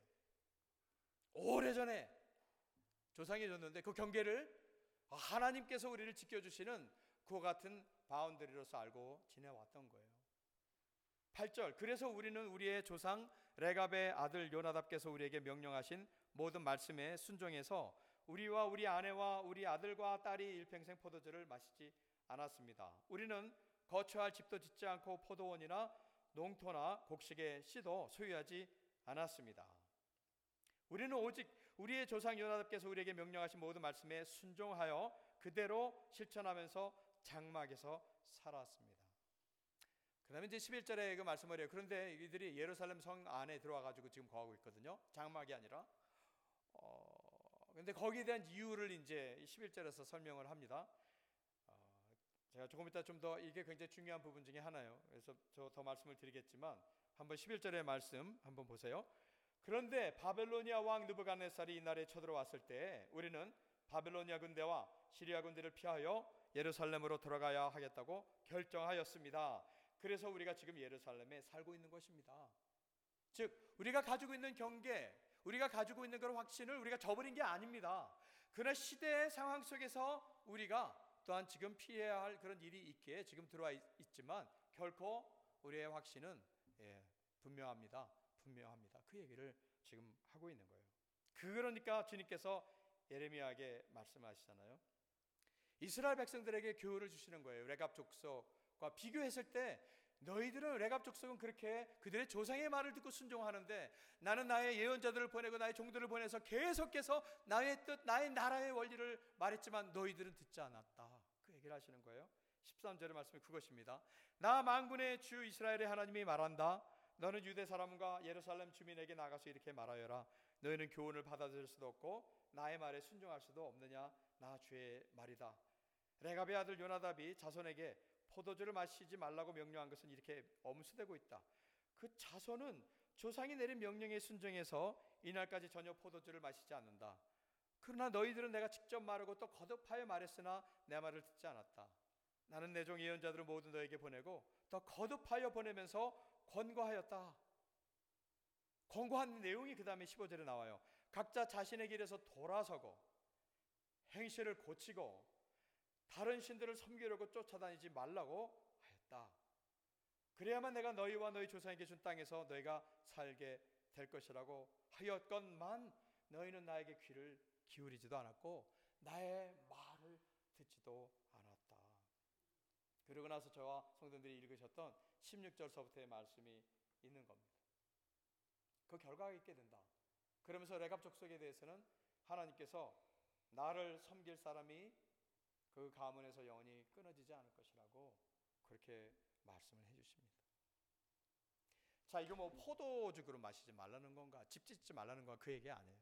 오래전에 조상이 줬는데 그 경계를 하나님께서 우리를 지켜주시는 그와 같은 바운더리로서 알고 지내왔던 거예요. 8절, 그래서 우리는 우리의 조상 레갑의 아들 요나답께서 우리에게 명령하신 모든 말씀에 순종해서 우리와 우리 아내와 우리 아들과 딸이 일평생 포도주를 마시지 않았습니다. 우리는 거처할 집도 짓지 않고 포도원이나 농토나 곡식의 씨도 소유하지 않았습니다. 우리는 오직 우리의 조상 요나답께서 우리에게 명령하신 모든 말씀에 순종하여 그대로 실천하면서 장막에서 살았습니다. 그 다음에 이제 11절에 그 말씀을 해요. 그런데 이들이 예루살렘 성 안에 들어와가지고 지금 거하고 있거든요. 장막이 아니라. 근데 거기에 대한 이유를 이제 11절에서 설명을 합니다. 제가 조금 이따 좀 더 이게 굉장히 중요한 부분 중에 하나예요. 그래서 저 더 말씀을 드리겠지만 한번 11절의 말씀 한번 보세요. 그런데 바벨로니아 왕 느부갓네살이 이날에 쳐들어왔을 때 우리는 바벨로니아 군대와 시리아 군대를 피하여 예루살렘으로 들어가야 하겠다고 결정하였습니다. 그래서 우리가 지금 예루살렘에 살고 있는 것입니다. 즉 우리가 가지고 있는 경계, 우리가 가지고 있는 그런 확신을 우리가 저버린 게 아닙니다. 그러나 시대의 상황 속에서 우리가 또한 지금 피해야 할 그런 일이 있기에 지금 들어와 있지만 결코 우리의 확신은 분명합니다. 그 얘기를 지금 하고 있는 거예요. 그러니까 주님께서 예레미야에게 말씀하시잖아요. 이스라엘 백성들에게 교훈을 주시는 거예요. 레갑 족속과 비교했을 때 너희들은 레갑 족속은 그렇게 그들의 조상의 말을 듣고 순종하는데 나는 나의 예언자들을 보내고 나의 종들을 보내서 계속해서 나의 뜻, 나의 나라의 원리를 말했지만 너희들은 듣지 않았다. 그 얘기를 하시는 거예요. 13절의 말씀이 그것입니다. 나 만군의 주 이스라엘의 하나님이 말한다. 너는 유대 사람과 예루살렘 주민에게 나가서 이렇게 말하여라. 너희는 교훈을 받아들일 수도 없고 나의 말에 순종할 수도 없느냐. 나 주의 말이다. 레갑의 아들 요나답이 자손에게 포도주를 마시지 말라고 명령한 것은 이렇게 엄수되고 있다. 그 자손은 조상이 내린 명령에 순종해서 이날까지 전혀 포도주를 마시지 않는다. 그러나 너희들은 내가 직접 말하고 또 거듭하여 말했으나 내 말을 듣지 않았다. 나는 내 종 예언자들을 모두 너에게 보내고 또 거듭하여 보내면서 권고하였다. 권고한 내용이 그 다음에 15절에 나와요. 각자 자신의 길에서 돌아서고 행실을 고치고 다른 신들을 섬기려고 쫓아다니지 말라고 하였다. 그래야만 내가 너희와 너희 조상에게 준 땅에서 너희가 살게 될 것이라고 하였건만 너희는 나에게 귀를 기울이지도 않았고 나의 말을 듣지도 않았다. 그러고 나서 저와 성도들이 읽으셨던 16절서부터의 말씀이 있는 겁니다. 그 결과가 있게 된다. 그러면서 레갑 족속에 대해서는 하나님께서 나를 섬길 사람이 그 가문에서 영원히 끊어지지 않을 것이라고 그렇게 말씀을 해주십니다. 자, 이거 뭐 포도죽으로 마시지 말라는 건가, 집 짓지 말라는 건가, 그 얘기 아니에요.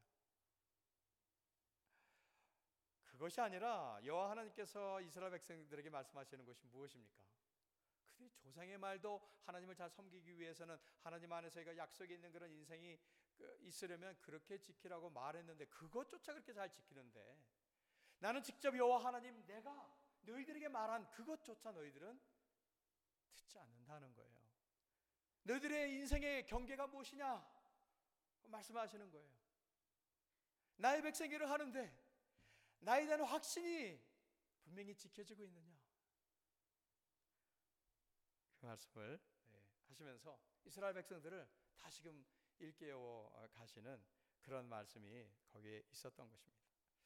그것이 아니라 여호와 하나님께서 이스라엘 백성들에게 말씀하시는 것이 무엇입니까? 그들이 조상의 말도 하나님을 잘 섬기기 위해서는 하나님 안에서 약속이 있는 그런 인생이 있으려면 그렇게 지키라고 말했는데 그것조차 그렇게 잘 지키는데 나는 직접 여호와 하나님 내가 너희들에게 말한 그것조차 너희들은 듣지 않는다는 거예요. 너희들의 인생의 경계가 무엇이냐 말씀하시는 거예요. 나의 백성이라 하는데 나에 대한 확신이 분명히 지켜지고 있느냐, 그 말씀을 하시면서 이스라엘 백성들을 다시금 일깨워 가시는 그런 말씀이 거기에 있었던 것입니다.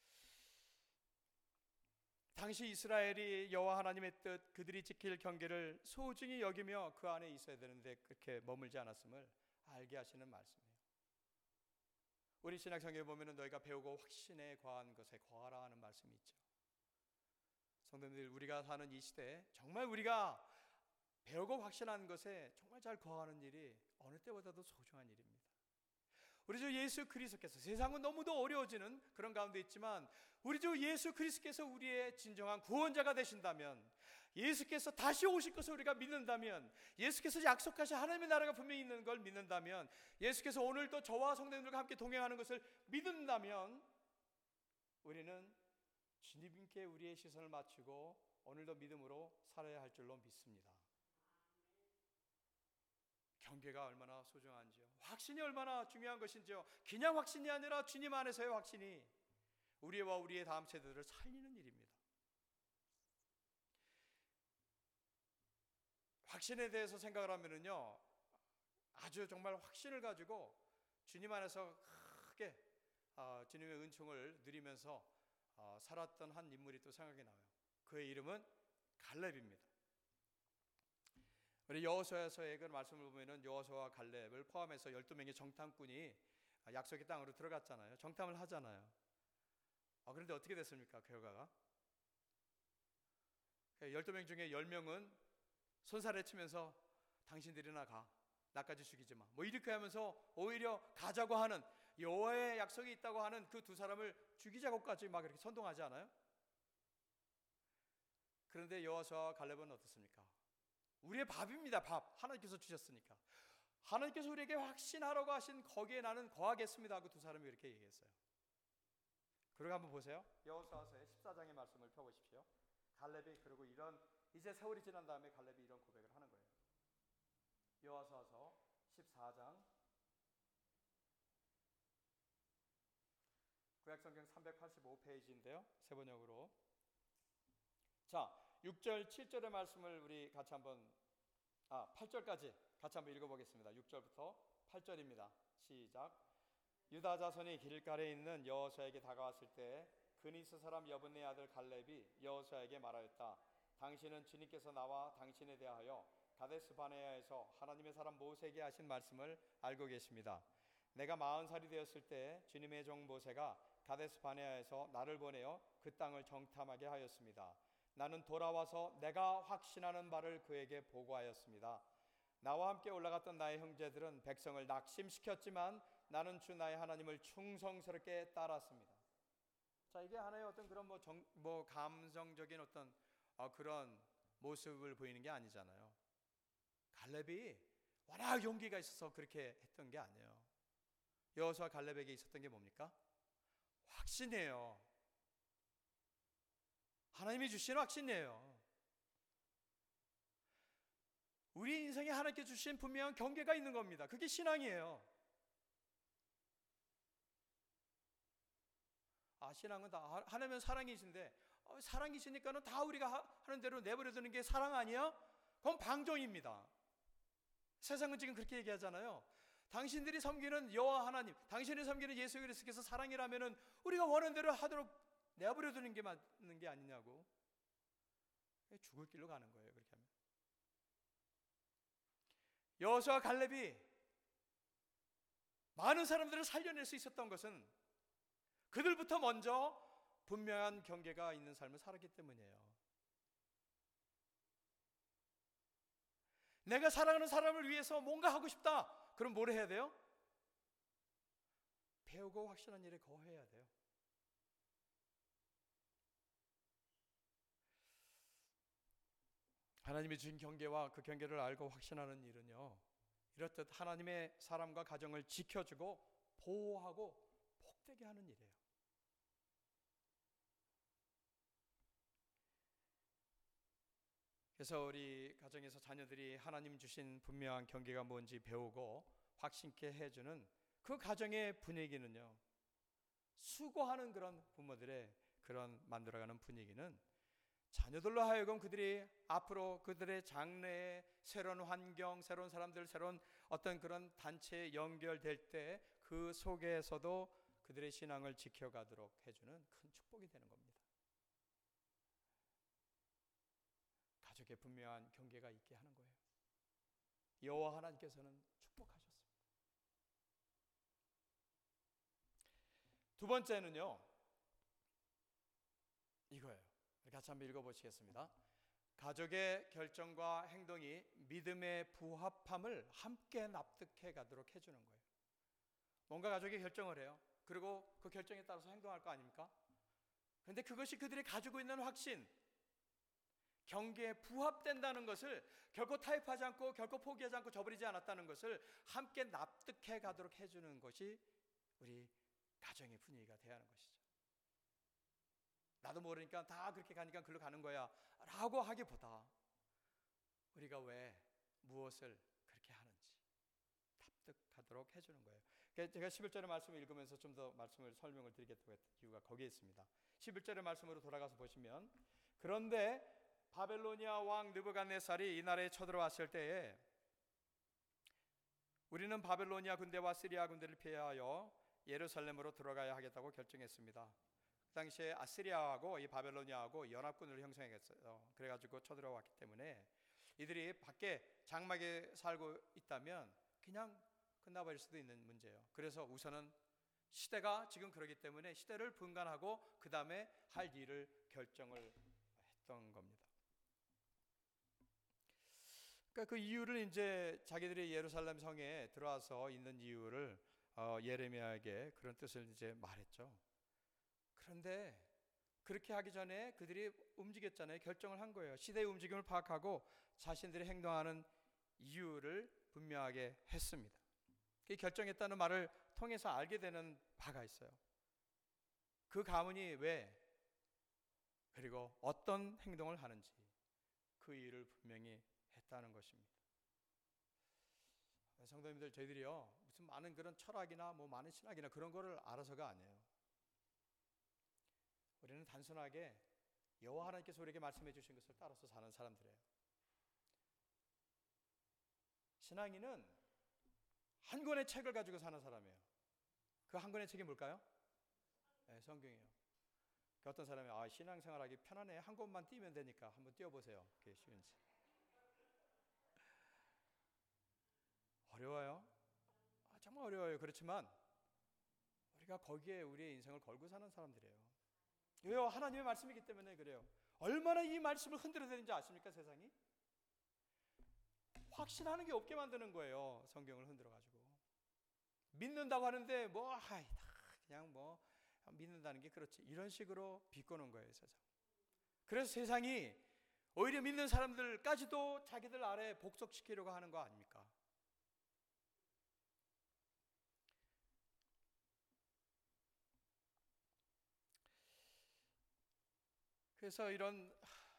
당시 이스라엘이 여호와 하나님의 뜻, 그들이 지킬 경계를 소중히 여기며 그 안에 있어야 되는데 그렇게 머물지 않았음을 알게 하시는 말씀이에요. 우리 신약 성경에 보면은 너희가 배우고 확신에 거한 것에 거하라 하는 말씀이 있죠. 성도님들, 우리가 사는 이 시대에 정말 우리가 배우고 확신한 것에 정말 잘 거하는 일이 어느 때보다도 소중한 일입니다. 우리 주 예수 그리스도께서, 세상은 너무도 어려워지는 그런 가운데 있지만 우리 주 예수 그리스도께서 우리의 진정한 구원자가 되신다면, 예수께서 다시 오실 것을 우리가 믿는다면, 예수께서 약속하신 하나님의 나라가 분명히 있는 걸 믿는다면, 예수께서 오늘도 저와 성도님들과 함께 동행하는 것을 믿는다면 우리는 주님께 우리의 시선을 맞추고 오늘도 믿음으로 살아야 할 줄로 믿습니다. 경계가 얼마나 소중한지요, 확신이 얼마나 중요한 것인지요, 그냥 확신이 아니라 주님 안에서의 확신이 우리와 우리의 다음 세대들을 살리는 일입니다. 확신에 대해서 생각을 하면은요, 아주 정말 확신을 가지고 주님 안에서 크게 주님의 은총을 누리면서 살았던 한 인물이 또 생각이 나요. 그의 이름은 갈렙입니다. 우리 여호수아서의 그 말씀을 보면은 여호수아와 갈렙을 포함해서 12명의 정탐꾼이 약속의 땅으로 들어갔잖아요. 정탐을 하잖아요. 그런데 어떻게 됐습니까? 결과가 12명 중에 10명은 손살에 치면서 당신들이나 가, 나까지 죽이지 마, 뭐 이렇게 하면서 오히려 가자고 하는, 여호와의 약속이 있다고 하는 그 두 사람을 죽이자고까지 막 이렇게 선동하지 않아요? 그런데 여호수아와 갈렙은 어떻습니까? 우리의 밥입니다. 밥 하나님께서 주셨으니까, 하나님께서 우리에게 확신하라고 하신 거기에 나는 거하겠습니다 하고 두 사람이 이렇게 얘기했어요. 그리고 한번 보세요. 여호수아서의 14장의 말씀을 펴보십시오. 갈렙이, 그리고 이런 이제 세월이 지난 다음에 갈렙이 이런 고백을 하는 거예요. 여호수아서 14장, 구약성경 385페이지인데요 세번역으로. 자, 6절 7절의 말씀을 우리 같이 한번 8절까지 같이 한번 읽어보겠습니다. 6절부터 8절입니다. 시작. 유다 자손이 길갈에 있는 여호수아에게 다가왔을 때 그니스 사람 여분네 아들 갈렙이 여호수아에게 말하였다. 당신은 주님께서 나와 당신에 대하여 가데스 바네아에서 하나님의 사람 모세에게 하신 말씀을 알고 계십니다. 내가 40살이 되었을 때 주님의 종 모세가 가데스 바네아에서 나를 보내어 그 땅을 정탐하게 하였습니다. 나는 돌아와서 내가 확신하는 바를 그에게 보고하였습니다. 나와 함께 올라갔던 나의 형제들은 백성을 낙심시켰지만 나는 주 나의 하나님을 충성스럽게 따랐습니다. 자, 이게 하나의 어떤 그런 감정적인 어떤 그런 모습을 보이는 게 아니잖아요. 갈렙이 워낙 용기가 있어서 그렇게 했던 게 아니에요. 여호수아 갈렙에게 있었던 게 뭡니까? 확신이에요. 하나님이 주신 확신이에요. 우리 인생에 하나님께 주신 분명한 경계가 있는 겁니다. 그게 신앙이에요. 신앙은 다 하나님은 사랑이신데 사랑이시니까는 다 우리가 하는 대로 내버려 두는 게 사랑 아니야? 그건 방종입니다. 세상은 지금 그렇게 얘기하잖아요. 당신들이 섬기는 여호와 하나님, 당신이 섬기는 예수 그리스도께서 사랑이라면은 우리가 원하는 대로 하도록 내버려 두는 게 맞는 게 아니냐고. 죽을 길로 가는 거예요, 그렇게 하면. 여호수아와 갈렙이 많은 사람들을 살려낼 수 있었던 것은 그들부터 먼저 분명한 경계가 있는 삶을 살았기 때문이에요. 내가 사랑하는 사람을 위해서 뭔가 하고 싶다. 그럼 뭘 해야 돼요? 배우고 확신한 일에 거해야 돼요. 하나님이 주신 경계와 그 경계를 알고 확신하는 일은요, 이렇듯 하나님의 사람과 가정을 지켜주고 보호하고 복되게 하는 일이에요. 그래서 우리 가정에서 자녀들이 하나님 주신 분명한 경계가 뭔지 배우고 확신케 해주는 그 가정의 분위기는요, 수고하는 그런 부모들의 그런 만들어가는 분위기는 자녀들로 하여금 그들이 앞으로 그들의 장래에 새로운 환경, 새로운 사람들, 새로운 어떤 그런 단체에 연결될 때 그 속에서도 그들의 신앙을 지켜가도록 해주는 큰 축복이 되는 겁니다. 가족의 분명한 경계가 있게 하는 거예요. 여호와 하나님께서는 축복하셨습니다. 두 번째는요, 이거예요. 같이 한번 읽어보시겠습니다. 가족의 결정과 행동이 믿음의 부합함을 함께 납득해 가도록 해주는 거예요. 뭔가 가족이 결정을 해요. 그리고 그 결정에 따라서 행동할 거 아닙니까? 그런데 그것이 그들이 가지고 있는 확신, 경계에 부합된다는 것을 결코 타협하지 않고 결코 포기하지 않고 저버리지 않았다는 것을 함께 납득해 가도록 해주는 것이 우리 가정의 분위기가 돼야 하는 것이죠. 나도 모르니까 다 그렇게 가니까 글로 가는 거야 라고 하기보다 우리가 왜 무엇을 그렇게 하는지 납득하도록 해주는 거예요. 제가 11절의 말씀을 읽으면서 좀 더 말씀을 설명을 드리겠다고 했던 이유가 거기에 있습니다. 11절의 말씀으로 돌아가서 보시면, 그런데 바벨로니아 왕 느부갓네살이 이 나라에 쳐들어왔을 때에 우리는 바벨로니아 군대와 시리아 군대를 피하여 예루살렘으로 들어가야 하겠다고 결정했습니다. 그 당시에 아시리아하고 이 바벨로니아하고 연합군을 형성했어요. 그래가지고 쳐들어왔기 때문에 이들이 밖에 장막에 살고 있다면 그냥 끝나버릴 수도 있는 문제예요. 그래서 우선은 시대가 지금 그러기 때문에 시대를 분간하고 그 다음에 할 일을 결정을 했던 겁니다. 그러니까 그 이유를 이제 자기들이 예루살렘 성에 들어와서 있는 이유를 예레미야에게 그런 뜻을 이제 말했죠. 그런데 그렇게 하기 전에 그들이 움직였잖아요. 결정을 한 거예요. 시대의 움직임을 파악하고 자신들이 행동하는 이유를 분명하게 했습니다. 그 결정했다는 말을 통해서 알게 되는 바가 있어요. 그 가문이 왜 그리고 어떤 행동을 하는지 그 일을 분명히 했다는 것입니다. 성도님들, 저희들이요 무슨 많은 그런 철학이나 뭐 많은 신학이나 그런 거를 알아서가 아니에요. 우리는 단순하게 여호와 하나님께서 우리에게 말씀해 주신 것을 따라서 사는 사람들이에요. 신앙인은 한 권의 책을 가지고 사는 사람이에요. 그 한 권의 책이 뭘까요? 네, 성경이에요. 어떤 사람이 신앙생활하기 편하네, 한 권만 띄면 되니까 한번 띄워보세요. 그게 쉬운지. 어려워요. 정말 어려워요. 그렇지만 우리가 거기에 우리의 인생을 걸고 사는 사람들이에요. 왜요? 하나님의 말씀이기 때문에 그래요. 얼마나 이 말씀을 흔들어대는지 아십니까? 세상이 확신하는 게 없게 만드는 거예요. 성경을 흔들어가지고 믿는다고 하는데 그냥 믿는다는 게 그렇지, 이런 식으로 비꼬는 거예요, 세상. 그래서 세상이 오히려 믿는 사람들까지도 자기들 아래 복속시키려고 하는 거 아닙니까? 그래서 이런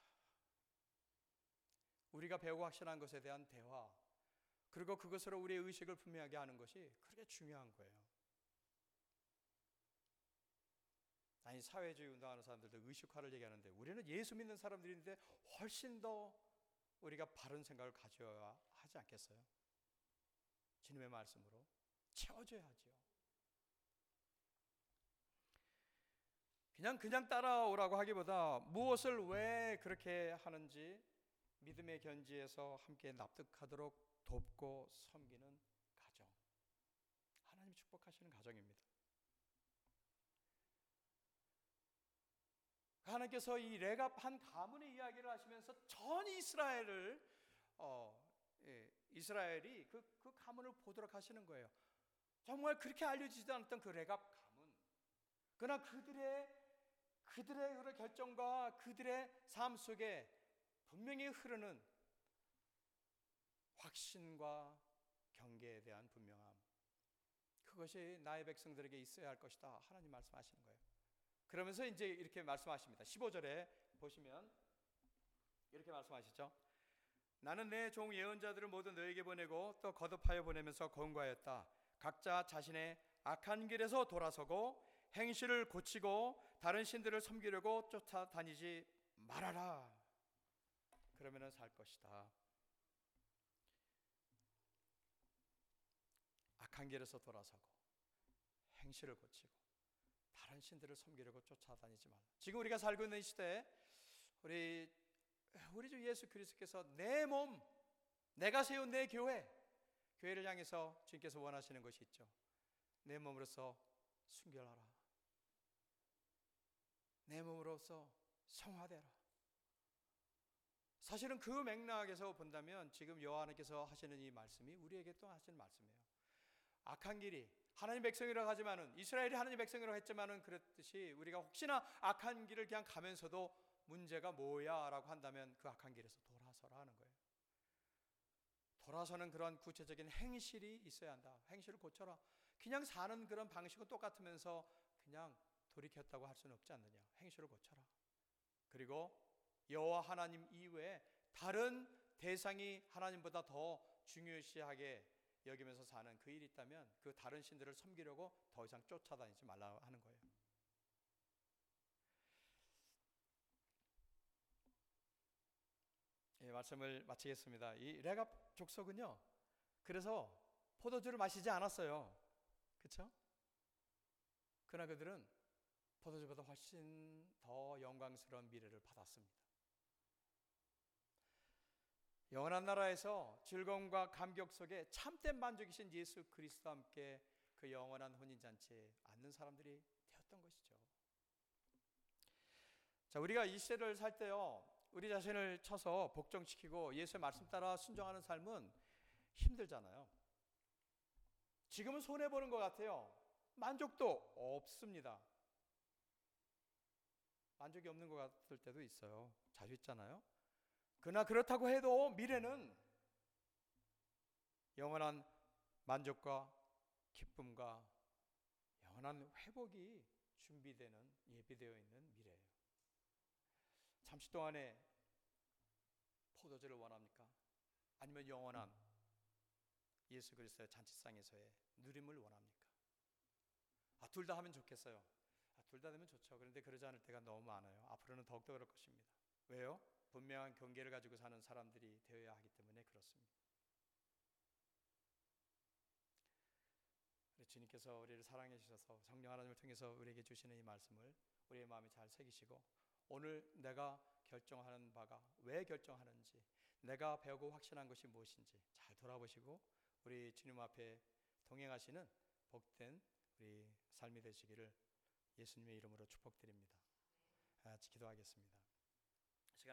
우리가 배우고 확신한 것에 대한 대화, 그리고 그것으로 우리의 의식을 분명하게 하는 것이 그렇게 중요한 거예요. 아니, 사회주의 운동하는 사람들도 의식화를 얘기하는데 우리는 예수 믿는 사람들인데 훨씬 더 우리가 바른 생각을 가져야 하지 않겠어요? 주님의 말씀으로 채워줘야 하죠. 그냥 따라오라고 하기보다 무엇을 왜 그렇게 하는지 믿음의 견지에서 함께 납득하도록 돕고 섬기는 가정, 하나님 축복하시는 가정입니다. 하나님께서 이 레갑 한 가문의 이야기를 하시면서 전 이스라엘을 이스라엘이 그 가문을 보도록 하시는 거예요. 정말 그렇게 알려지지도 않았던 그 레갑 가문, 그러나 그들의 그 결정과 그들의 삶 속에 분명히 흐르는 확신과 경계에 대한 분명함, 그것이 나의 백성들에게 있어야 할 것이다, 하나님 말씀하시는 거예요. 그러면서 이제 이렇게 말씀하십니다. 15절에 보시면 이렇게 말씀하시죠. 나는 내 종 예언자들을 모두 너에게 보내고 또 거듭하여 보내면서 권고하였다. 각자 자신의 악한 길에서 돌아서고 행실을 고치고 다른 신들을 섬기려고 쫓아다니지 말아라. 그러면은 살 것이다. 악한 길에서 돌아서고 행실을 고치고 다른 신들을 섬기려고 쫓아다니지 말라. 지금 우리가 살고 있는 이 시대에 우리 주 예수 그리스도께서 내 몸, 내가 세운 내 교회를 향해서 주님께서 원하시는 것이 있죠. 내 몸으로서 순결하라. 내 몸으로서 성화되라. 사실은 그 맥락에서 본다면 지금 여호와께서 하시는 이 말씀이 우리에게 또 하시는 말씀이에요. 악한 길이 하나님 백성이라고 하지만은, 이스라엘이 하나님 백성이라고 했지만은, 그랬듯이 우리가 혹시나 악한 길을 그냥 가면서도 문제가 뭐야 라고 한다면 그 악한 길에서 돌아서라 하는 거예요. 돌아서는 그런 구체적인 행실이 있어야 한다. 행실을 고쳐라. 그냥 사는 그런 방식은 똑같으면서 그냥 돌이켰다고 할 수는 없지 않느냐. 행실을 고쳐라. 그리고 여호와 하나님 이외에 다른 대상이 하나님보다 더 중요시하게 여기면서 사는 그 일이 있다면 그 다른 신들을 섬기려고 더 이상 쫓아다니지 말라 하는 거예요. 예, 말씀을 마치겠습니다. 이 레갑 족속은요, 그래서 포도주를 마시지 않았어요. 그렇죠? 그러나 그들은 포도주보다 훨씬 더 영광스러운 미래를 받았습니다. 영원한 나라에서 즐거움과 감격 속에 참된 만족이신 예수 그리스도와 함께 그 영원한 혼인잔치에 앉는 사람들이 되었던 것이죠. 자, 우리가 이 시대를 살 때요, 우리 자신을 쳐서 복종시키고 예수의 말씀 따라 순종하는 삶은 힘들잖아요. 지금은 손해보는 것 같아요. 만족도 없습니다. 만족이 없는 것 같을 때도 있어요. 자주 있잖아요. 그러나 그렇다고 해도 미래는 영원한 만족과 기쁨과 영원한 회복이 준비되는, 예비되어 있는 미래예요. 잠시 동안에 포도주를 원합니까? 아니면 영원한 예수 그리스도의 잔치상에서의 누림을 원합니까? 둘 다 하면 좋겠어요. 둘 다 되면 좋죠. 그런데 그러지 않을 때가 너무 많아요. 앞으로는 더욱더 그럴 것입니다. 왜요? 분명한 경계를 가지고 사는 사람들이 되어야 하기 때문에 그렇습니다. 주님께서 우리를 사랑해 주셔서 성령 하나님을 통해서 우리에게 주시는 이 말씀을 우리의 마음에 잘 새기시고, 오늘 내가 결정하는 바가 왜 결정하는지, 내가 배우고 확신한 것이 무엇인지 잘 돌아보시고 우리 주님 앞에 동행하시는 복된 우리 삶이 되시기를 예수님의 이름으로 축복드립니다. 같이 기도하겠습니다.